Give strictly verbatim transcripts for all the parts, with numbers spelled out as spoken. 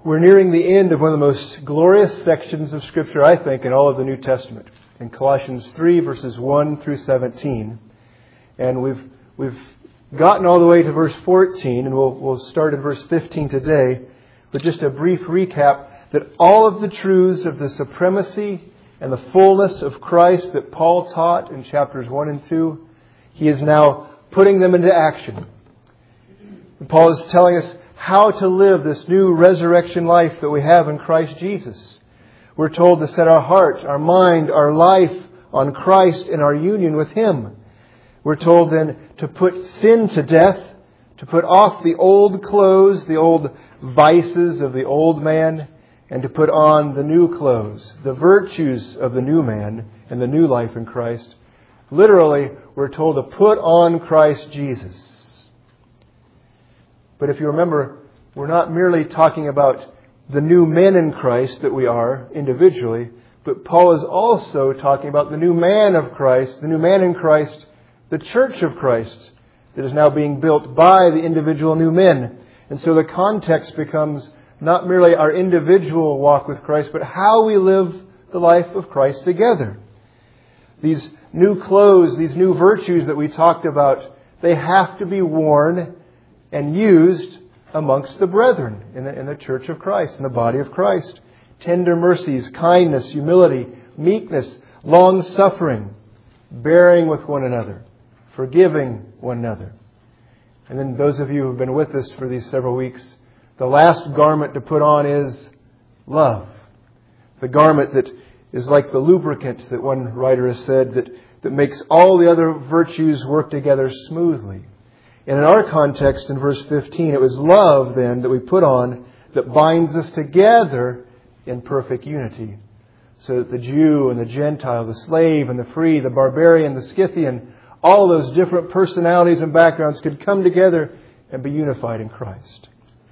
We're nearing the end of one of the most glorious sections of Scripture, I think, in all of the New Testament. In Colossians three, verses one through seventeen. And we've we've gotten all the way to verse fourteen, and we'll we'll start at verse fifteen today with just a brief recap that all of the truths of the supremacy and the fullness of Christ that Paul taught in chapters one and two, he is now putting them into action. And Paul is telling us how to live this new resurrection life that we have in Christ Jesus. We're told to set our heart, our mind, our life on Christ and our union with Him. We're told then to put sin to death, to put off the old clothes, the old vices of the old man, and to put on the new clothes, the virtues of the new man and the new life in Christ. Literally, we're told to put on Christ Jesus. But if you remember, we're not merely talking about the new men in Christ that we are individually, but Paul is also talking about the new man of Christ, the new man in Christ, the church of Christ that is now being built by the individual new men. And so the context becomes not merely our individual walk with Christ, but how we live the life of Christ together. These new clothes, these new virtues that we talked about, they have to be worn and used amongst the brethren in the, in the church of Christ, in the body of Christ. Tender mercies, kindness, humility, meekness, long-suffering, bearing with one another, forgiving one another. And then those of you who have been with us for these several weeks, the last garment to put on is love. The garment that is like the lubricant that one writer has said that, that makes all the other virtues work together smoothly. And in our context, in verse fifteen, it was love then that we put on that binds us together in perfect unity. So that the Jew and the Gentile, the slave and the free, the barbarian, the Scythian, all those different personalities and backgrounds could come together and be unified in Christ.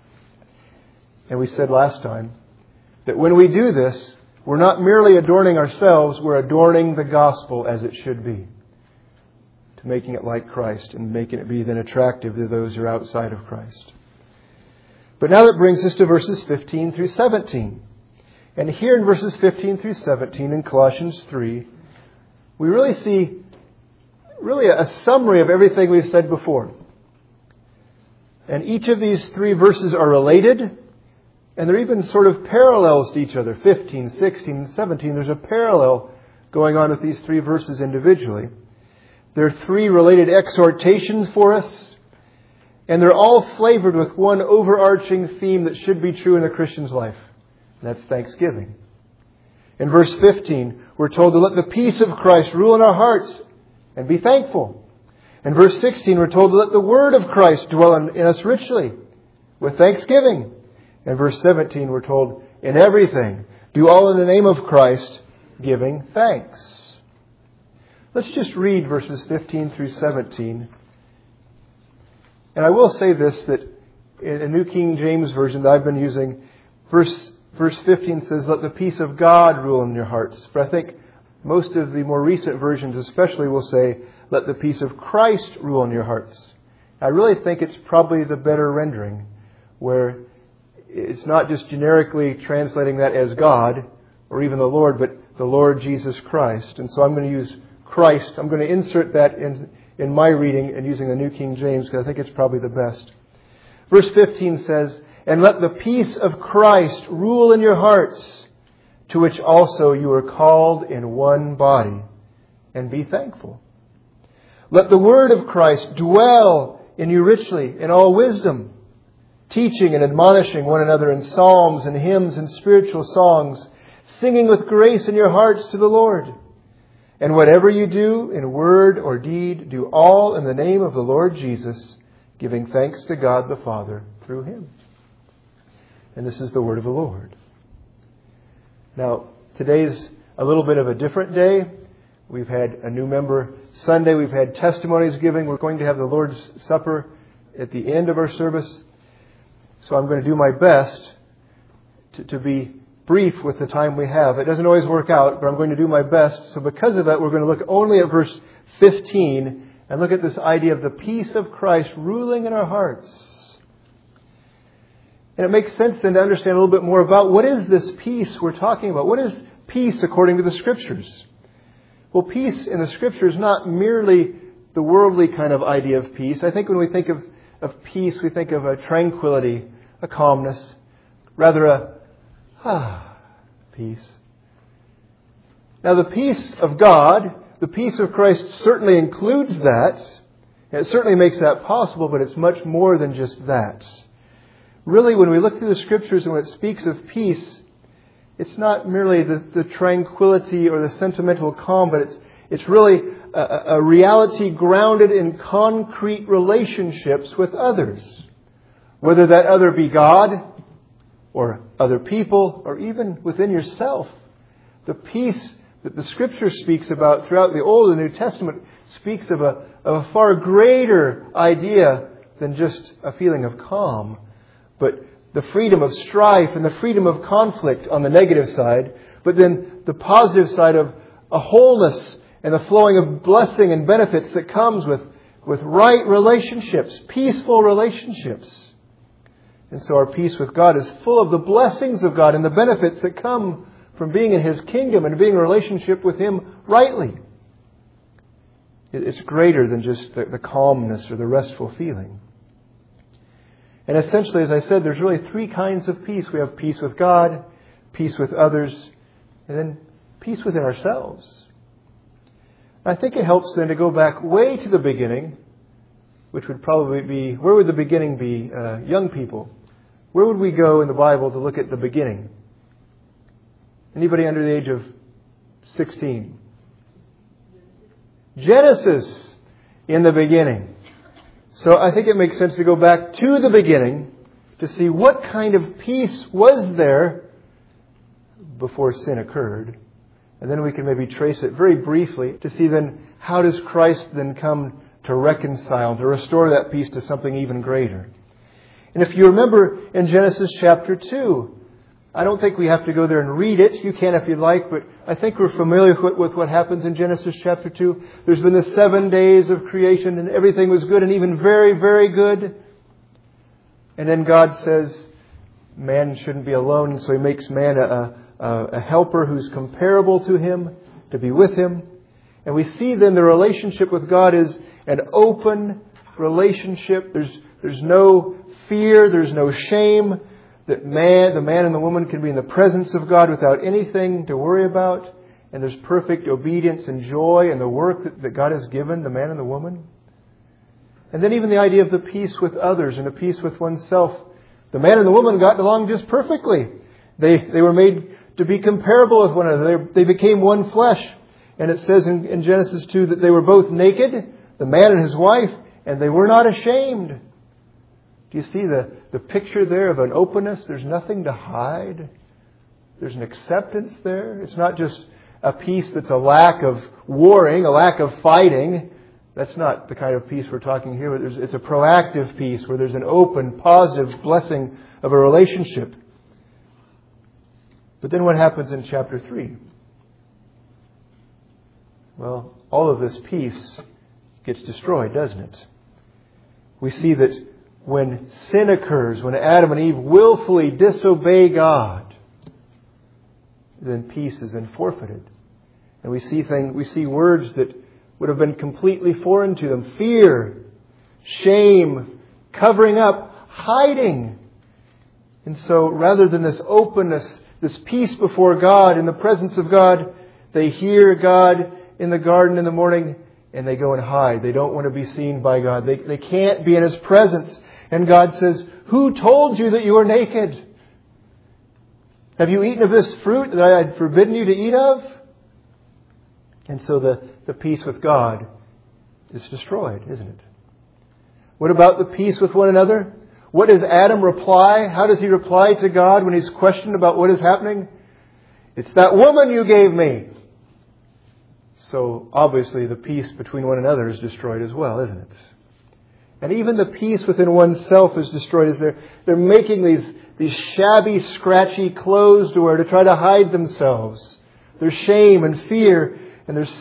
And we said last time that when we do this, we're not merely adorning ourselves, we're adorning the gospel as it should be. To making it like Christ and making it be then attractive to those who are outside of Christ. But now that brings us to verses fifteen through seventeen. And here in verses fifteen through seventeen in Colossians three, we really see really a summary of everything we've said before. And each of these three verses are related, and they're even sort of parallels to each other. fifteen, sixteen, and seventeen. There's a parallel going on with these three verses individually. There are three related exhortations for us, and they're all flavored with one overarching theme that should be true in the Christian's life. And that's thanksgiving. In verse fifteen, we're told to let the peace of Christ rule in our hearts and be thankful. In verse sixteen, we're told to let the word of Christ dwell in, in us richly with thanksgiving. In verse seventeen, we're told, in everything, do all in the name of Christ, giving thanks. Let's just read verses fifteen through seventeen. And I will say this, that in a New King James Version that I've been using, verse, verse fifteen says, let the peace of God rule in your hearts. But I think most of the more recent versions especially will say, let the peace of Christ rule in your hearts. I really think it's probably the better rendering, where it's not just generically translating that as God or even the Lord, but the Lord Jesus Christ. And so I'm going to use Christ. I'm going to insert that in, in my reading and using the New King James because I think it's probably the best. Verse fifteen says, and let the peace of Christ rule in your hearts, to which also you are called in one body, and be thankful. Let the word of Christ dwell in you richly in all wisdom, teaching and admonishing one another in psalms and hymns and spiritual songs, singing with grace in your hearts to the Lord. And whatever you do in word or deed, do all in the name of the Lord Jesus, giving thanks to God the Father through Him. And this is the word of the Lord. Now, today's a little bit of a different day. We've had a new member Sunday. We've had testimonies giving. We're going to have the Lord's Supper at the end of our service. So I'm going to do my best to, to be brief with the time we have. It doesn't always work out, but I'm going to do my best. So because of that, we're going to look only at verse fifteen and look at this idea of the peace of Christ ruling in our hearts. And it makes sense then to understand a little bit more about what is this peace we're talking about. What is peace according to the Scriptures? Well, peace in the Scripture is not merely the worldly kind of idea of peace. I think when we think of, of peace, we think of a tranquility, a calmness, rather a ah, peace. Now, the peace of God, the peace of Christ certainly includes that. And it certainly makes that possible, but it's much more than just that. Really, when we look through the Scriptures and when it speaks of peace, it's not merely the, the tranquility or the sentimental calm, but it's it's really a, a reality grounded in concrete relationships with others. Whether that other be God or other people or even within yourself. The peace that the Scripture speaks about throughout the Old and New Testament speaks of a, of a far greater idea than just a feeling of calm. But the freedom of strife and the freedom of conflict on the negative side, but then the positive side of a wholeness and the flowing of blessing and benefits that comes with, with right relationships, peaceful relationships. And so our peace with God is full of the blessings of God and the benefits that come from being in His kingdom and being in a relationship with Him rightly. It's greater than just the, the calmness or the restful feeling. And essentially, as I said, there's really three kinds of peace. We have peace with God, peace with others, and then peace within ourselves. I think it helps then to go back way to the beginning, which would probably be, where would the beginning be? Uh, young people. Where would we go in the Bible to look at the beginning? Anybody under the age of sixteen? Genesis, in the beginning. So I think it makes sense to go back to the beginning to see what kind of peace was there before sin occurred. And then we can maybe trace it very briefly to see then how does Christ then come to reconcile, to restore that peace to something even greater. And if you remember in Genesis chapter two, I don't think we have to go there and read it. You can if you'd like, but I think we're familiar with, with what happens in Genesis chapter two. There's been the seven days of creation and everything was good and even very, very good. And then God says man shouldn't be alone, and so He makes man a, a, a helper who's comparable to him, to be with him. And we see then the relationship with God is an open relationship. There's, there's no fear, there's no shame. That man, the man and the woman can be in the presence of God without anything to worry about. And there's perfect obedience and joy in the work that, that God has given the man and the woman. And then even the idea of the peace with others and the peace with oneself. The man and the woman got along just perfectly. They, they were made to be comparable with one another. They, they became one flesh. And it says in, in Genesis two that they were both naked, the man and his wife, and they were not ashamed. Do you see the, the picture there of an openness? There's nothing to hide. There's an acceptance there. It's not just a peace that's a lack of warring, a lack of fighting. That's not the kind of peace we're talking here. But there's, it's a proactive peace where there's an open, positive blessing of a relationship. But then what happens in chapter three? Well, all of this peace gets destroyed, doesn't it? We see that when sin occurs, when Adam and Eve willfully disobey God, then peace is then forfeited. And we see things, we see words that would have been completely foreign to them. Fear, shame, covering up, hiding. And so rather than this openness, this peace before God, in the presence of God, they hear God in the garden in the morning and they go and hide. They don't want to be seen by God. They, they can't be in His presence. And God says, who told you that you were naked? Have you eaten of this fruit that I had forbidden you to eat of? And so the, the peace with God is destroyed, isn't it? What about the peace with one another? What does Adam reply? How does he reply to God when he's questioned about what is happening? It's that woman you gave me. So obviously the peace between one another is destroyed as well, isn't it? And even the peace within oneself is destroyed as they're, they're making these, these shabby, scratchy clothes to wear to try to hide themselves. There's shame and fear and there's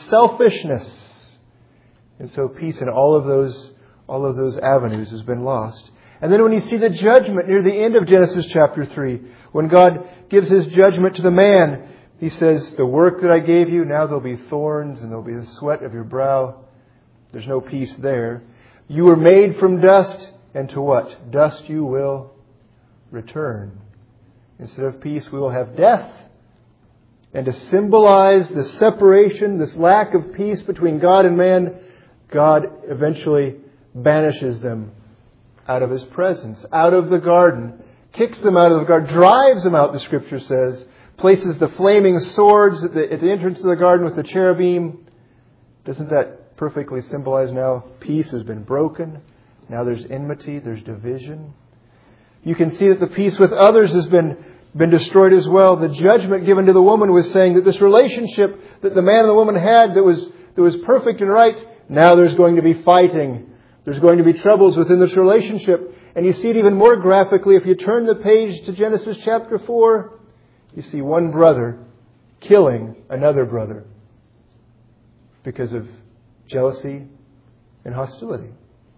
selfishness. And so peace in all of those, all of those avenues has been lost. And then when you see the judgment near the end of Genesis chapter three, when God gives His judgment to the man, He says, the work that I gave you, now there'll be thorns and there'll be the sweat of your brow. There's no peace there. You were made from dust, and to what? Dust you will return. Instead of peace, we will have death. And to symbolize the separation, this lack of peace between God and man, God eventually banishes them out of His presence, out of the garden, kicks them out of the garden, drives them out, the Scripture says, places the flaming swords at the, at the entrance of the garden with the cherubim. Doesn't that perfectly symbolize now peace has been broken? Now there's enmity, there's division. You can see that the peace with others has been, been destroyed as well. The judgment given to the woman was saying that this relationship that the man and the woman had that was, that was perfect and right, now there's going to be fighting. There's going to be troubles within this relationship. And you see it even more graphically if you turn the page to Genesis chapter four. You see one brother killing another brother because of jealousy and hostility.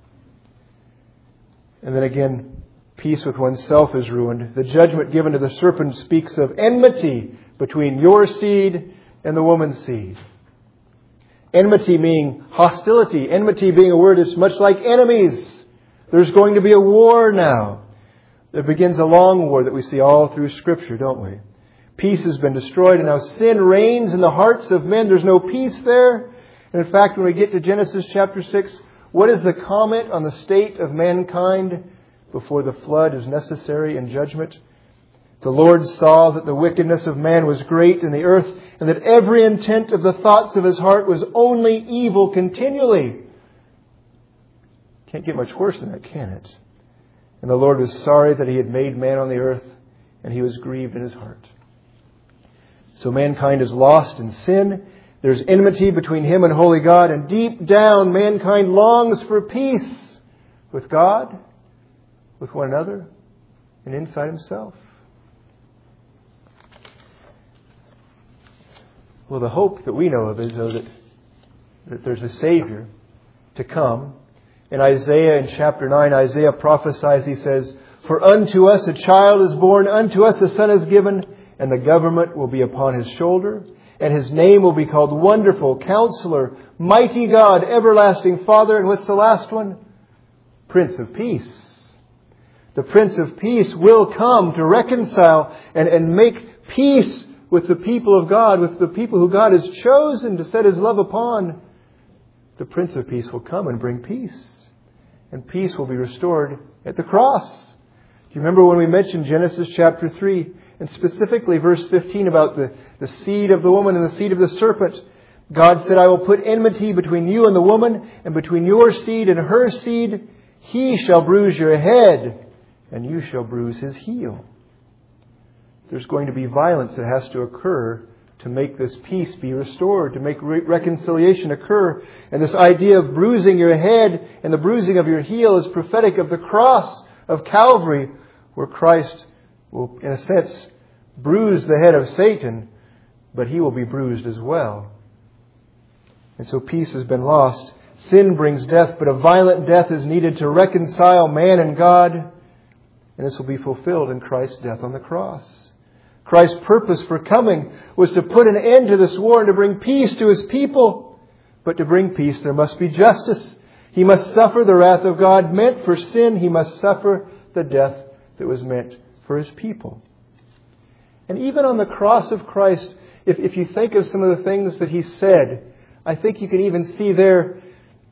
And then again, peace with oneself is ruined. The judgment given to the serpent speaks of enmity between your seed and the woman's seed. Enmity meaning hostility. Enmity being a word that's much like enemies. There's going to be a war now. There begins a long war that we see all through Scripture, don't we? Peace has been destroyed, and now sin reigns in the hearts of men. There's no peace there. And in fact, when we get to Genesis chapter six, what is the comment on the state of mankind before the flood is necessary in judgment? The Lord saw that the wickedness of man was great in the earth, and that every intent of the thoughts of his heart was only evil continually. Can't get much worse than that, can it? And the Lord was sorry that He had made man on the earth, and He was grieved in His heart. So mankind is lost in sin. There's enmity between Him and holy God, and deep down mankind longs for peace with God, with one another, and inside himself. Well, the hope that we know of is though that, that there's a Savior to come. In Isaiah, in chapter nine, Isaiah prophesies, he says, "For unto us a child is born, unto us a son is given, and the government will be upon His shoulder. And His name will be called Wonderful, Counselor, Mighty God, Everlasting Father." And what's the last one? Prince of Peace. The Prince of Peace will come to reconcile and, and make peace with the people of God, with the people who God has chosen to set His love upon. The Prince of Peace will come and bring peace. And peace will be restored at the cross. Do you remember when we mentioned Genesis chapter three, and specifically verse fifteen about the, the seed of the woman and the seed of the serpent? God said, "I will put enmity between you and the woman, and between your seed and her seed. He shall bruise your head, and you shall bruise his heel." There's going to be violence that has to occur to make this peace be restored, to make re- reconciliation occur. And this idea of bruising your head and the bruising of your heel is prophetic of the cross of Calvary, where Christ will, in a sense, bruise the head of Satan, but He will be bruised as well. And so peace has been lost. Sin brings death, but a violent death is needed to reconcile man and God. And this will be fulfilled in Christ's death on the cross. Christ's purpose for coming was to put an end to this war and to bring peace to His people. But to bring peace, there must be justice. He must suffer the wrath of God meant for sin. He must suffer the death that was meant for His people. And even on the cross of Christ, if, if you think of some of the things that He said, I think you can even see there,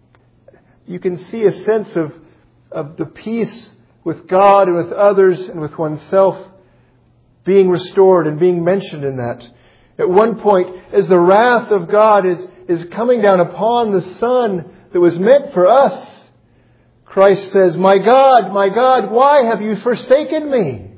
you can see a sense of, of the peace with God and with others and with oneself being restored and being mentioned in that. At one point, as the wrath of God is, is coming down upon the Son that was meant for us, Christ says, "My God, my God, why have you forsaken me?"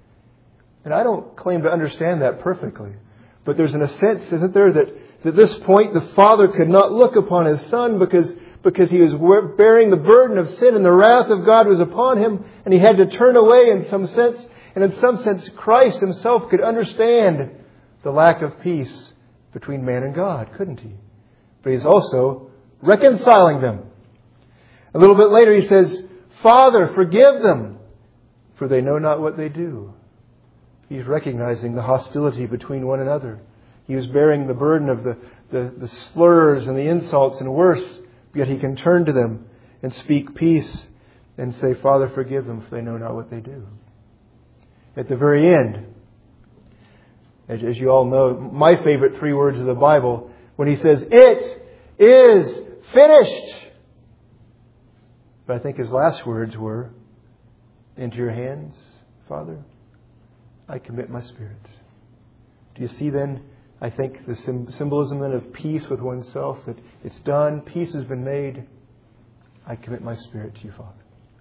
And I don't claim to understand that perfectly. But there's in a sense, isn't there, that at this point the Father could not look upon His Son because, because He was bearing the burden of sin and the wrath of God was upon Him, and He had to turn away in some sense. And in some sense, Christ Himself could understand the lack of peace between man and God, couldn't He? But He's also reconciling them. A little bit later He says, Father, forgive them, for they know not what they do. He's recognizing the hostility between one another. He was bearing the burden of the, the, the slurs and the insults and worse, yet he can turn to them and speak peace and say, Father, forgive them, for they know not what they do. At the very end, as, as you all know, my favorite three words of the Bible, when he says, it is finished. But I think his last words were, into your hands, Father, I commit my spirit. Do you see then, I think, the symbolism then of peace with oneself, that it's done, peace has been made. I commit my spirit to you, Father.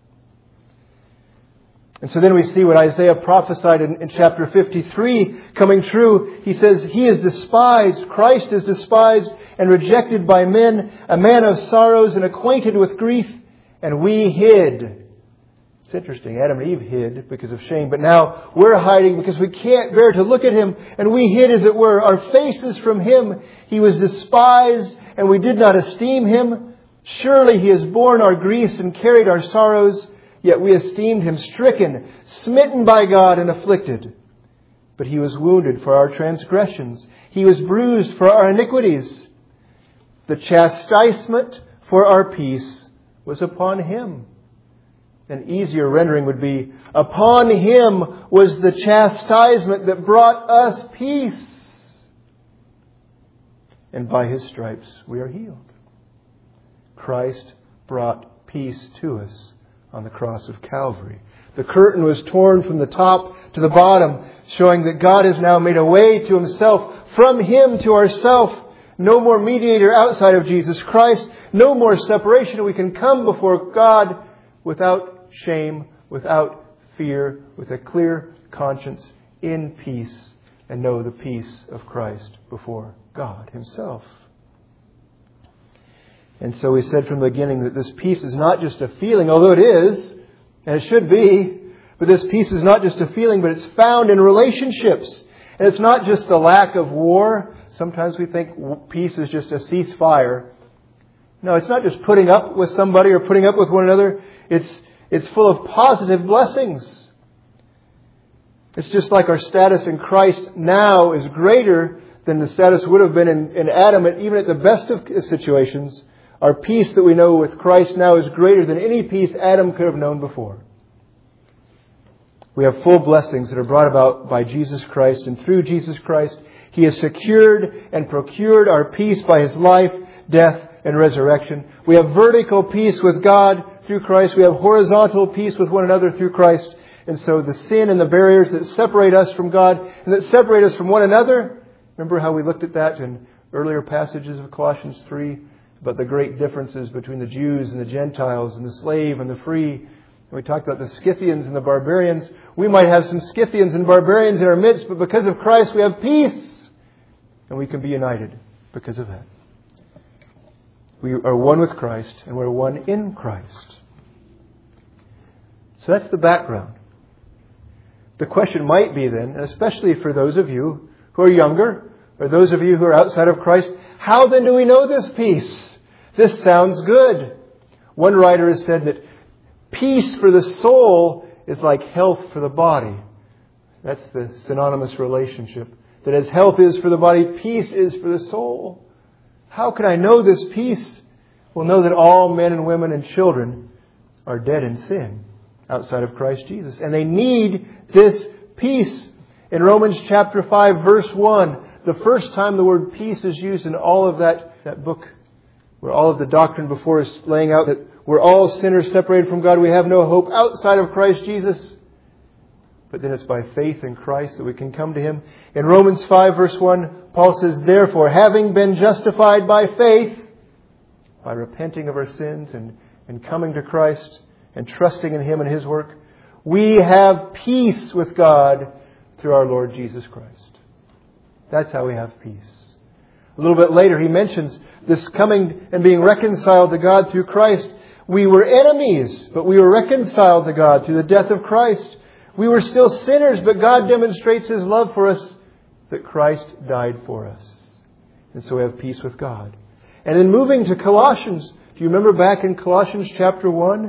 And so then we see what Isaiah prophesied in, in chapter fifty-three coming true. He says, He is despised, Christ is despised and rejected by men, a man of sorrows and acquainted with grief, and we hid. It's interesting. Adam and Eve hid because of shame, but now we're hiding because we can't bear to look at Him. And we hid, as it were, our faces from Him. He was despised, and we did not esteem Him. Surely He has borne our griefs and carried our sorrows. Yet we esteemed Him stricken, smitten by God, and afflicted. But He was wounded for our transgressions. He was bruised for our iniquities. The chastisement for our peace was upon Him. An easier rendering would be, upon Him was the chastisement that brought us peace. And by His stripes we are healed. Christ brought peace to us on the cross of Calvary. The curtain was torn from the top to the bottom, showing that God has now made a way to Himself, from Him to ourself. No more mediator outside of Jesus Christ. No more separation. We can come before God without shame, without fear, with a clear conscience, in peace, and know the peace of Christ before God Himself. And so we said from the beginning that this peace is not just a feeling, although it is, and it should be, but this peace is not just a feeling, but it's found in relationships. And it's not just the lack of war. Sometimes we think peace is just a ceasefire. No, it's not just putting up with somebody or putting up with one another. It's It's full of positive blessings. It's just like our status in Christ now is greater than the status would have been in, in Adam, and even at the best of situations. Our peace that we know with Christ now is greater than any peace Adam could have known before. We have full blessings that are brought about by Jesus Christ, and through Jesus Christ, He has secured and procured our peace by His life, death, and resurrection. We have vertical peace with God through Christ. We have horizontal peace with one another through Christ. And so the sin and the barriers that separate us from God and that separate us from one another, remember how we looked at that in earlier passages of Colossians three, about the great differences between the Jews and the Gentiles and the slave and the free. And we talked about the Scythians and the barbarians. We might have some Scythians and barbarians in our midst, but because of Christ we have peace. And we can be united because of that. We are one with Christ, and we're one in Christ. So that's the background. The question might be then, and especially for those of you who are younger, or those of you who are outside of Christ, how then do we know this peace? This sounds good. One writer has said that peace for the soul is like health for the body. That's the synonymous relationship. That as health is for the body, peace is for the soul. How can I know this peace? Well, know that all men and women and children are dead in sin outside of Christ Jesus. And they need this peace. In Romans chapter five, verse one, the first time the word peace is used in all of that, that book, where all of the doctrine before us laying out that we're all sinners separated from God. We have no hope outside of Christ Jesus. But then it's by faith in Christ that we can come to Him. In Romans five, verse one, Paul says, therefore, having been justified by faith, by repenting of our sins and, and coming to Christ and trusting in Him and His work, we have peace with God through our Lord Jesus Christ. That's how we have peace. A little bit later, he mentions this coming and being reconciled to God through Christ. We were enemies, but we were reconciled to God through the death of Christ. We were still sinners, but God demonstrates His love for us that Christ died for us. And so we have peace with God. And then moving to Colossians, do you remember back in Colossians chapter one?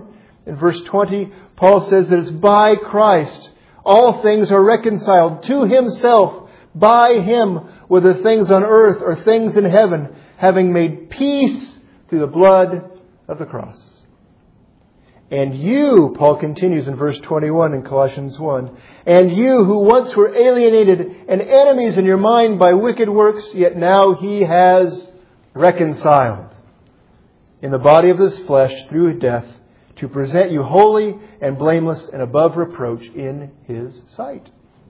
In verse twenty, Paul says that it's by Christ. All things are reconciled to Himself, by Him, whether things on earth or things in heaven, having made peace through the blood of the cross. And you, Paul continues in verse twenty-one in Colossians one, and you who once were alienated and enemies in your mind by wicked works, yet now He has reconciled in the body of His flesh through death, to present you holy and blameless and above reproach in His sight.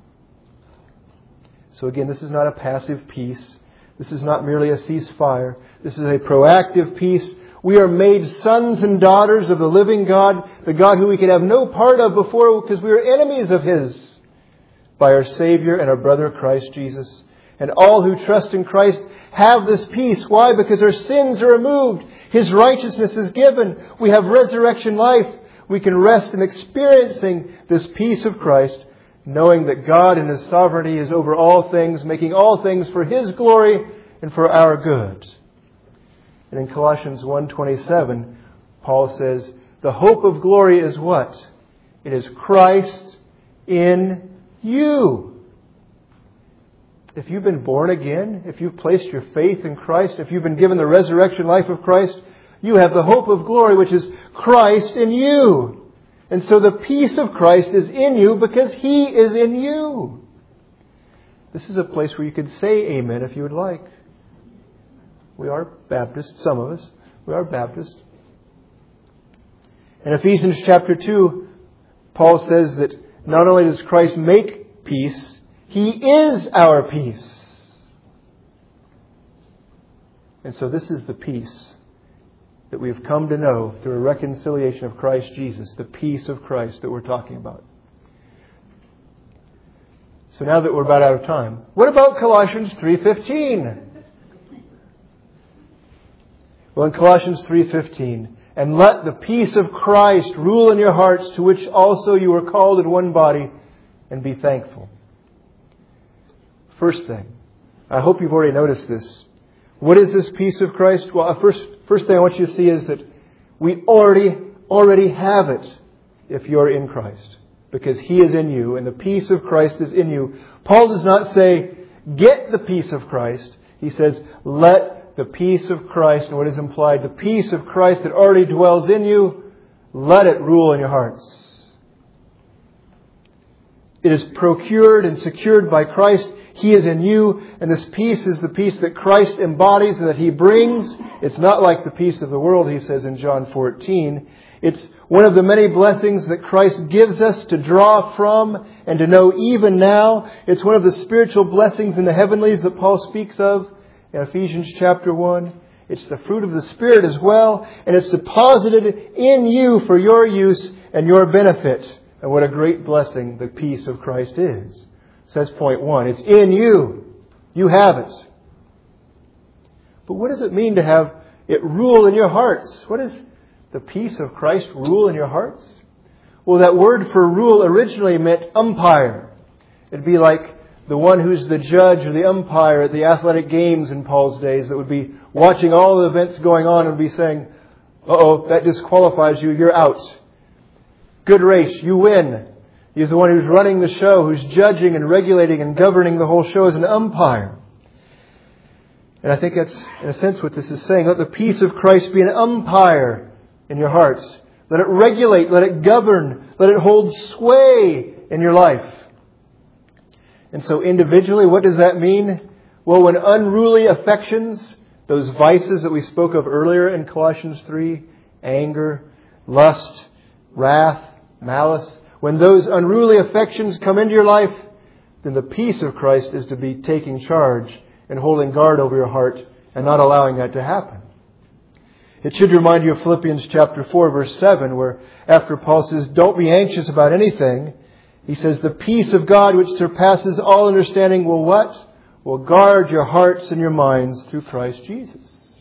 So again, this is not a passive peace. This is not merely a ceasefire. This is a proactive peace. We are made sons and daughters of the living God, the God who we could have no part of before because we were enemies of His, by our Savior and our brother Christ Jesus. And all who trust in Christ have this peace. Why? Because our sins are removed. His righteousness is given. We have resurrection life. We can rest in experiencing this peace of Christ, knowing that God in His sovereignty is over all things, making all things for His glory and for our good. And in Colossians one twenty-seven, Paul says, the hope of glory is what? It is Christ in you. If you've been born again, if you've placed your faith in Christ, if you've been given the resurrection life of Christ, you have the hope of glory, which is Christ in you. And so the peace of Christ is in you because He is in you. This is a place where you could say amen if you would like. We are Baptists, some of us. We are Baptists. In Ephesians chapter two, Paul says that not only does Christ make peace, He is our peace. And so this is the peace that we have come to know through a reconciliation of Christ Jesus, the peace of Christ that we're talking about. So now that we're about out of time, what about Colossians three fifteen? Well, in Colossians three fifteen, and let the peace of Christ rule in your hearts, to which also you were called in one body, and be thankful. First thing, I hope you've already noticed this. What is this peace of Christ? Well, first, first thing I want you to see is that we already, already have it if you're in Christ, because He is in you and the peace of Christ is in you. Paul does not say, get the peace of Christ. He says, let the peace of Christ, and what is implied, the peace of Christ that already dwells in you, let it rule in your hearts. It is procured and secured by Christ. He is in you, and this peace is the peace that Christ embodies and that He brings. It's not like the peace of the world, He says in John fourteen. It's one of the many blessings that Christ gives us to draw from and to know even now. It's one of the spiritual blessings in the heavenlies that Paul speaks of in Ephesians chapter one. It's the fruit of the Spirit as well, and it's deposited in you for your use and your benefit. And what a great blessing the peace of Christ is. Says point one. It's in you. You have it. But what does it mean to have it rule in your hearts? What does the peace of Christ rule in your hearts? Well, that word for rule originally meant umpire. It'd be like the one who's the judge or the umpire at the athletic games in Paul's days that would be watching all the events going on and be saying, uh-oh, that disqualifies you, you're out. Good race, you win. He's the one who's running the show, who's judging and regulating and governing the whole show as an umpire. And I think that's, in a sense, what this is saying. Let the peace of Christ be an umpire in your hearts. Let it regulate, let it govern, let it hold sway in your life. And so individually, what does that mean? Well, when unruly affections, those vices that we spoke of earlier in Colossians three, anger, lust, wrath, malice, when those unruly affections come into your life, then the peace of Christ is to be taking charge and holding guard over your heart and not allowing that to happen. It should remind you of Philippians chapter four, verse seven, where after Paul says, don't be anxious about anything, he says, the peace of God which surpasses all understanding will what? Will guard your hearts and your minds through Christ Jesus.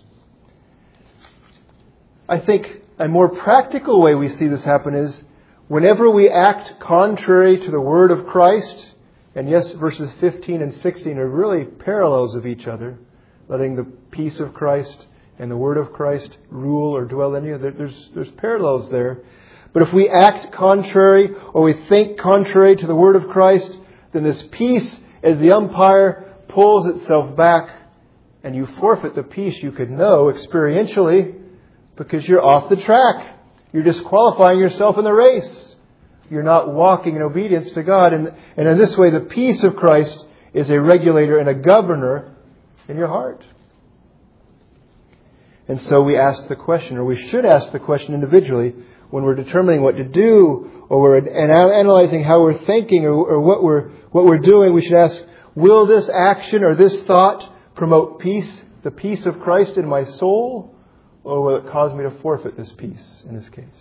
I think a more practical way we see this happen is whenever we act contrary to the Word of Christ, and yes, verses fifteen and sixteen are really parallels of each other, letting the peace of Christ and the Word of Christ rule or dwell in you. There's, there's parallels there. But if we act contrary or we think contrary to the Word of Christ, then this peace, as the umpire, pulls itself back and you forfeit the peace you could know experientially because you're off the track. You're disqualifying yourself in the race. You're not walking in obedience to God. And, and in this way, the peace of Christ is a regulator and a governor in your heart. And so we ask the question, or we should ask the question individually, when we're determining what to do, or we're and analyzing how we're thinking, or, or what we're what we're doing, we should ask, will this action or this thought promote peace, the peace of Christ in my soul, or will it cause me to forfeit this peace in this case?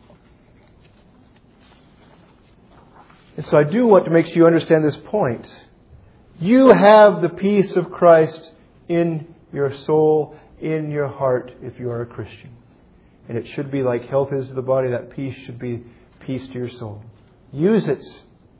And so I do want to make sure you understand this point. You have the peace of Christ in your soul, in your heart, if you are a Christian. And it should be like health is to the body, that peace should be peace to your soul. Use it.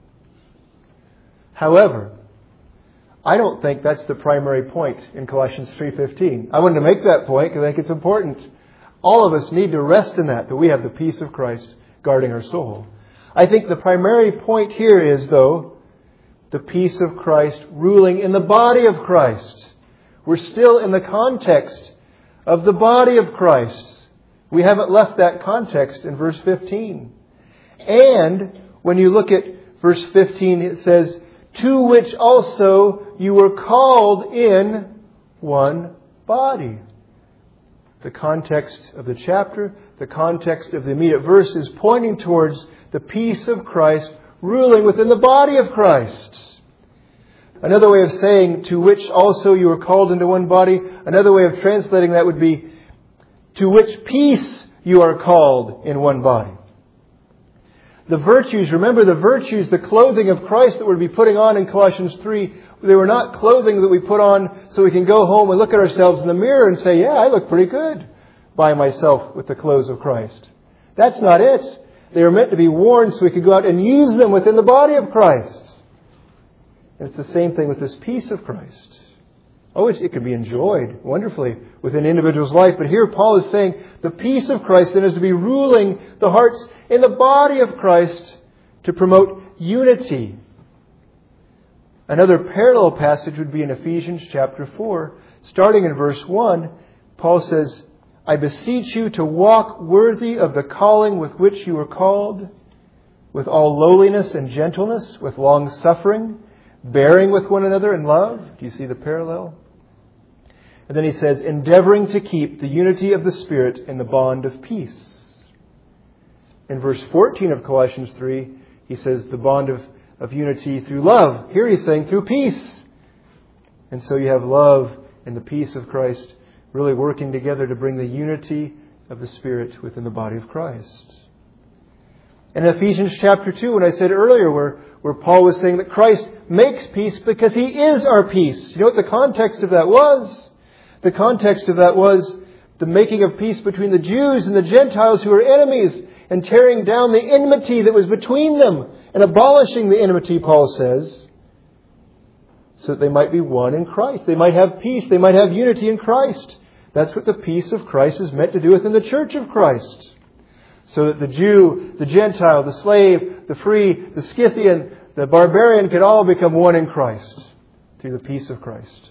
However, I don't think that's the primary point in Colossians three fifteen. I wanted to make that point because I think it's important. All of us need to rest in that, that we have the peace of Christ guarding our soul. I think the primary point here is, though, the peace of Christ ruling in the body of Christ. We're still in the context of the body of Christ. We haven't left that context in verse fifteen. And when you look at verse fifteen, it says, to which also you were called in one body. The context of the chapter, the context of the immediate verse is pointing towards the peace of Christ ruling within the body of Christ. Another way of saying, to which also you were called into one body, another way of translating that would be, to which peace you are called in one body. The virtues, remember the virtues, the clothing of Christ that we're to be putting on in Colossians three, they were not clothing that we put on so we can go home and look at ourselves in the mirror and say, yeah, I look pretty good by myself with the clothes of Christ. That's not it. They were meant to be worn so we could go out and use them within the body of Christ. And it's the same thing with this peace of Christ. Oh, it can be enjoyed wonderfully within an individual's life. But here Paul is saying the peace of Christ then is to be ruling the hearts in the body of Christ to promote unity. Another parallel passage would be in Ephesians chapter four. Starting in verse one, Paul says, I beseech you to walk worthy of the calling with which you were called, with all lowliness and gentleness, with long suffering, bearing with one another in love. Do you see the parallel? And then he says, endeavoring to keep the unity of the Spirit in the bond of peace. In verse fourteen of Colossians three, he says the bond of, of unity through love. Here he's saying through peace. And so you have love and the peace of Christ really working together to bring the unity of the Spirit within the body of Christ. In Ephesians chapter two, when I said earlier where, where Paul was saying that Christ makes peace because He is our peace. You know what the context of that was? The context of that was the making of peace between the Jews and the Gentiles who were enemies and tearing down the enmity that was between them and abolishing the enmity, Paul says, so that they might be one in Christ. They might have peace. They might have unity in Christ. That's what the peace of Christ is meant to do within the church of Christ. So that the Jew, the Gentile, the slave, the free, the Scythian, the barbarian could all become one in Christ through the peace of Christ.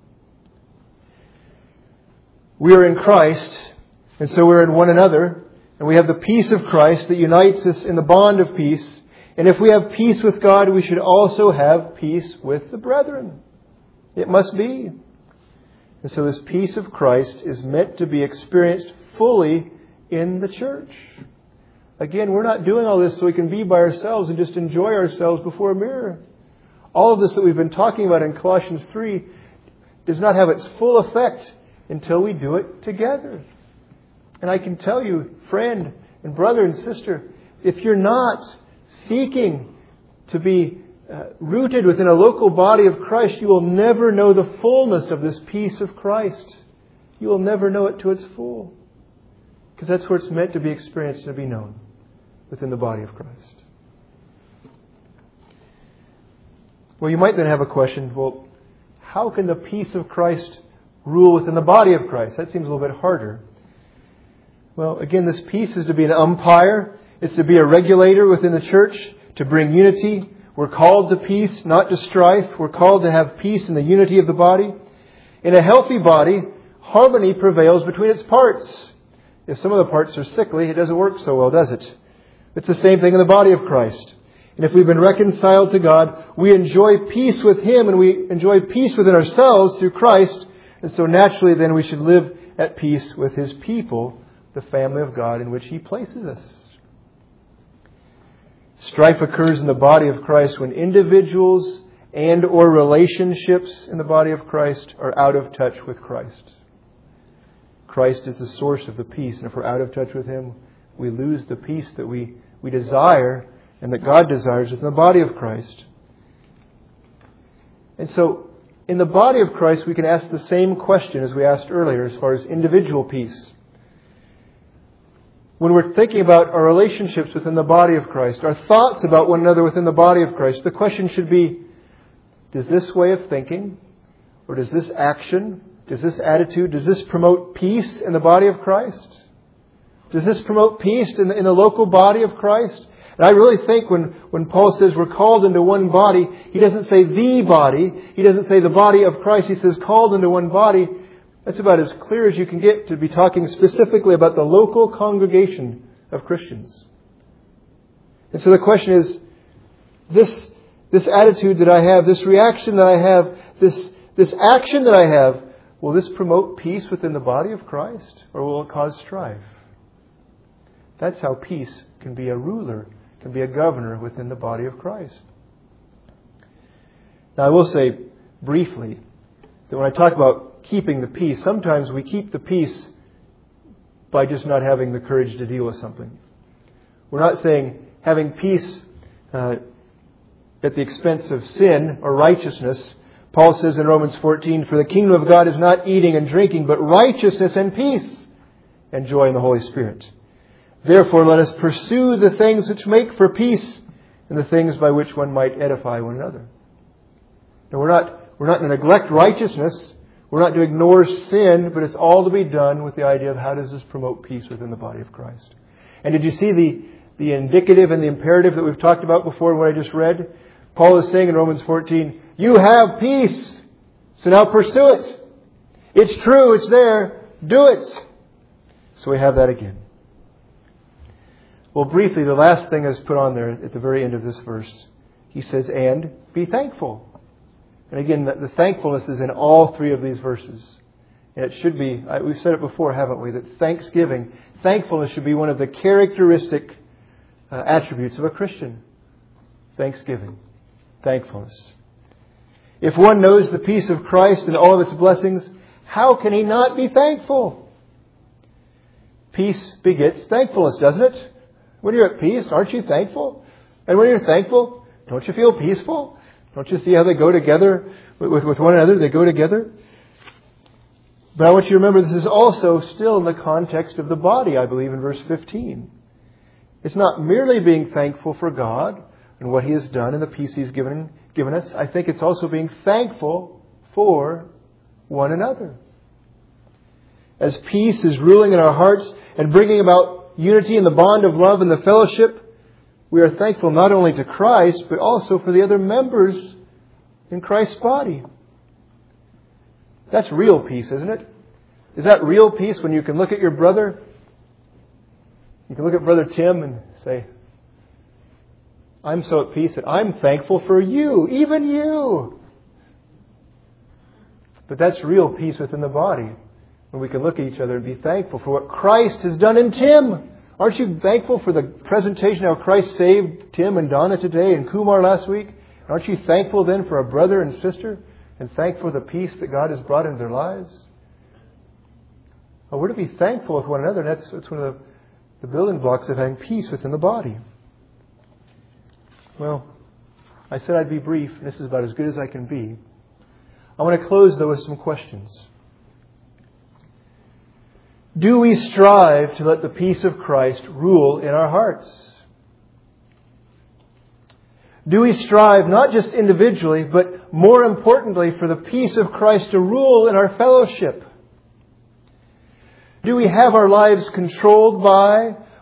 We are in Christ, and so we're in one another, and we have the peace of Christ that unites us in the bond of peace. And if we have peace with God, we should also have peace with the brethren. It must be. And so this peace of Christ is meant to be experienced fully in the church. Again, we're not doing all this so we can be by ourselves and just enjoy ourselves before a mirror. All of this that we've been talking about in Colossians three does not have its full effect until we do it together. And I can tell you, friend and brother and sister, if you're not seeking to be uh, rooted within a local body of Christ, you will never know the fullness of this peace of Christ. You will never know it to its full. Because that's where it's meant to be experienced and to be known, within the body of Christ. Well, you might then have a question, well, how can the peace of Christ rule within the body of Christ? That seems a little bit harder. Well, again, this peace is to be an umpire. It's to be a regulator within the church, to bring unity. We're called to peace, not to strife. We're called to have peace in the unity of the body. In a healthy body, harmony prevails between its parts. If some of the parts are sickly, it doesn't work so well, does it? It's the same thing in the body of Christ. And if we've been reconciled to God, we enjoy peace with Him and we enjoy peace within ourselves through Christ. And so naturally then we should live at peace with His people, the family of God in which He places us. Strife occurs in the body of Christ when individuals and or relationships in the body of Christ are out of touch with Christ. Christ is the source of the peace. And if we're out of touch with Him, we lose the peace that we, we desire and that God desires within the body of Christ. And so, in the body of Christ, we can ask the same question as we asked earlier as far as individual peace. When we're thinking about our relationships within the body of Christ, our thoughts about one another within the body of Christ, the question should be, does this way of thinking, or does this action, does this attitude, does this promote peace in the body of Christ? Does this promote peace in the, in the local body of Christ? And I really think when, when Paul says we're called into one body, he doesn't say the body. He doesn't say the body of Christ. He says called into one body. That's about as clear as you can get to be talking specifically about the local congregation of Christians. And so the question is, this, this attitude that I have, this reaction that I have, this, this action that I have, will this promote peace within the body of Christ, or will it cause strife? That's how peace can be a ruler, can be a governor within the body of Christ. Now I will say briefly that when I talk about keeping the peace, sometimes we keep the peace by just not having the courage to deal with something. We're not saying having peace uh, at the expense of sin or righteousness. Paul says in Romans fourteen, "For the kingdom of God is not eating and drinking, but righteousness and peace and joy in the Holy Spirit. Therefore, let us pursue the things which make for peace and the things by which one might edify one another." Now, we're not, we're not to neglect righteousness. We're not to ignore sin, but it's all to be done with the idea of how does this promote peace within the body of Christ. And did you see the, the indicative and the imperative that we've talked about before in what I just read? Paul is saying in Romans fourteen, you have peace, so now pursue it. It's true, it's there, do it. So we have that again. Well, briefly, the last thing is put on there at the very end of this verse. He says, and be thankful. And again, the, the thankfulness is in all three of these verses. And it should be, we've said it before, haven't we, that thanksgiving, thankfulness should be one of the characteristic uh, attributes of a Christian. Thanksgiving, thankfulness. If one knows the peace of Christ and all of its blessings, how can he not be thankful? Peace begets thankfulness, doesn't it? When you're at peace, aren't you thankful? And when you're thankful, don't you feel peaceful? Don't you see how they go together with, with one another? They go together. But I want you to remember this is also still in the context of the body, I believe, in verse fifteen. It's not merely being thankful for God and what He has done and the peace He's given, given us. I think it's also being thankful for one another. As peace is ruling in our hearts and bringing about unity in the bond of love and the fellowship, we are thankful not only to Christ, but also for the other members in Christ's body. That's real peace, isn't it? Is that real peace when you can look at your brother? You can look at Brother Tim and say, I'm so at peace that I'm thankful for you, even you. But that's real peace within the body. When we can look at each other and be thankful for what Christ has done in Tim. Aren't you thankful for the presentation of how Christ saved Tim and Donna today and Kumar last week? Aren't you thankful then for a brother and sister and thankful for the peace that God has brought into their lives? Well, we're to be thankful with one another. And that's, that's one of the, the building blocks of having peace within the body. Well, I said I'd be brief. And this is about as good as I can be. I want to close, though, with some questions. Do we strive to let the peace of Christ rule in our hearts? Do we strive not just individually, but more importantly for the peace of Christ to rule in our fellowship? Do we have our lives controlled by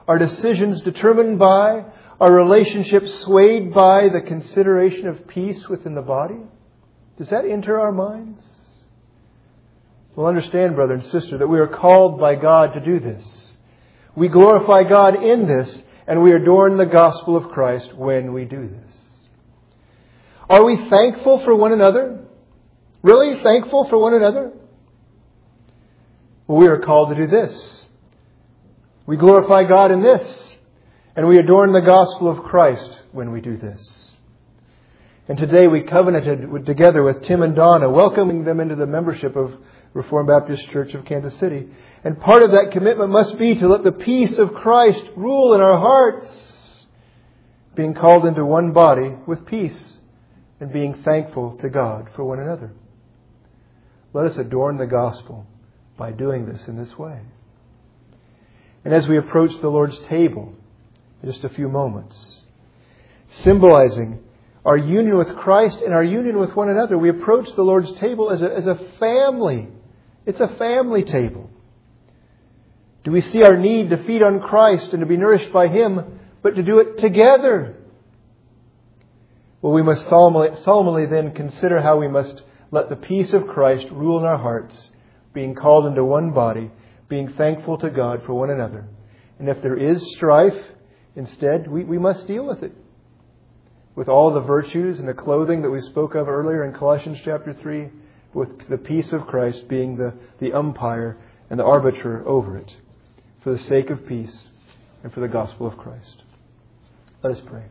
our decisions determined by, our relationships swayed by the consideration of peace within the body? Does that enter our minds? Well, understand, brother and sister, that we are called by God to do this. We glorify God in this, and we adorn the gospel of Christ when we do this. Are we thankful for one another? Really thankful for one another? Well, we are called to do this. We glorify God in this, and we adorn the gospel of Christ when we do this. And today we covenanted together with Tim and Donna, welcoming them into the membership of Reformed Baptist Church of Kansas City. And part of that commitment must be to let the peace of Christ rule in our hearts, being called into one body with peace and being thankful to God for one another. Let us adorn the gospel by doing this in this way. And as we approach the Lord's table in just a few moments, symbolizing our union with Christ and our union with one another, we approach the Lord's table as a, as a family. It's a family table. Do we see our need to feed on Christ and to be nourished by Him, but to do it together? Well, we must solemnly, solemnly then consider how we must let the peace of Christ rule in our hearts, being called into one body, being thankful to God for one another. And if there is strife, instead, we, we must deal with it. With all the virtues and the clothing that we spoke of earlier in Colossians chapter three, with the peace of Christ being the, the umpire and the arbiter over it, for the sake of peace and for the gospel of Christ. Let us pray.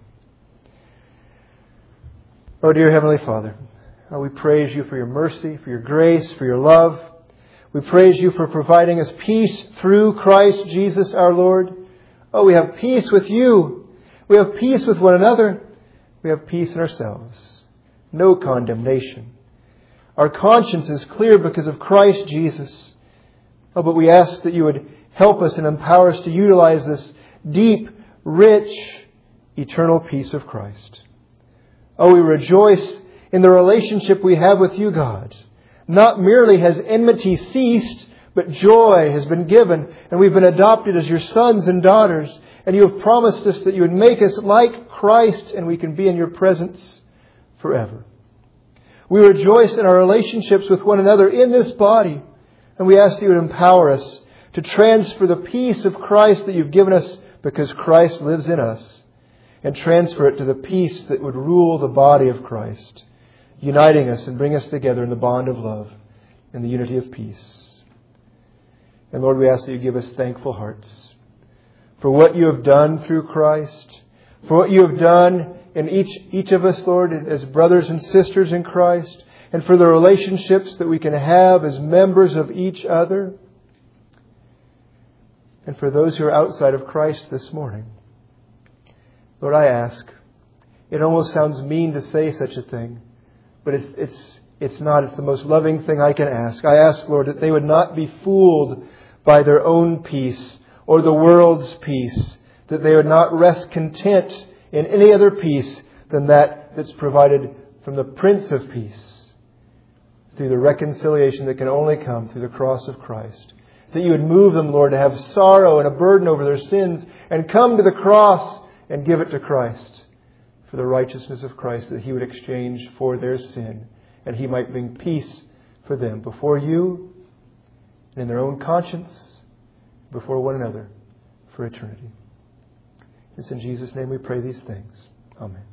Oh, dear Heavenly Father, oh, we praise You for Your mercy, for Your grace, for Your love. We praise You for providing us peace through Christ Jesus our Lord. Oh, we have peace with You. We have peace with one another. We have peace in ourselves. No condemnation. Our conscience is clear because of Christ Jesus. Oh, but we ask that You would help us and empower us to utilize this deep, rich, eternal peace of Christ. Oh, we rejoice in the relationship we have with You, God. Not merely has enmity ceased, but joy has been given, and we've been adopted as Your sons and daughters. And You have promised us that You would make us like Christ, and we can be in Your presence forever. We rejoice in our relationships with one another in this body, and we ask that You would empower us to transfer the peace of Christ that You've given us because Christ lives in us, and transfer it to the peace that would rule the body of Christ, uniting us and bring us together in the bond of love and the unity of peace. And Lord, we ask that You give us thankful hearts for what You have done through Christ, for what You have done in each, each of us, Lord, as brothers and sisters in Christ, and for the relationships that we can have as members of each other. And for those who are outside of Christ this morning, Lord, I ask, it almost sounds mean to say such a thing, but it's, it's, it's not. It's the most loving thing I can ask. I ask, Lord, that they would not be fooled by their own peace or the world's peace, that they would not rest content in any other peace than that that's provided from the Prince of Peace, through the reconciliation that can only come through the cross of Christ. That You would move them, Lord, to have sorrow and a burden over their sins and come to the cross and give it to Christ for the righteousness of Christ, that He would exchange for their sin, and He might bring peace for them before You and in their own conscience, before one another for eternity. It's in Jesus' name we pray these things. Amen.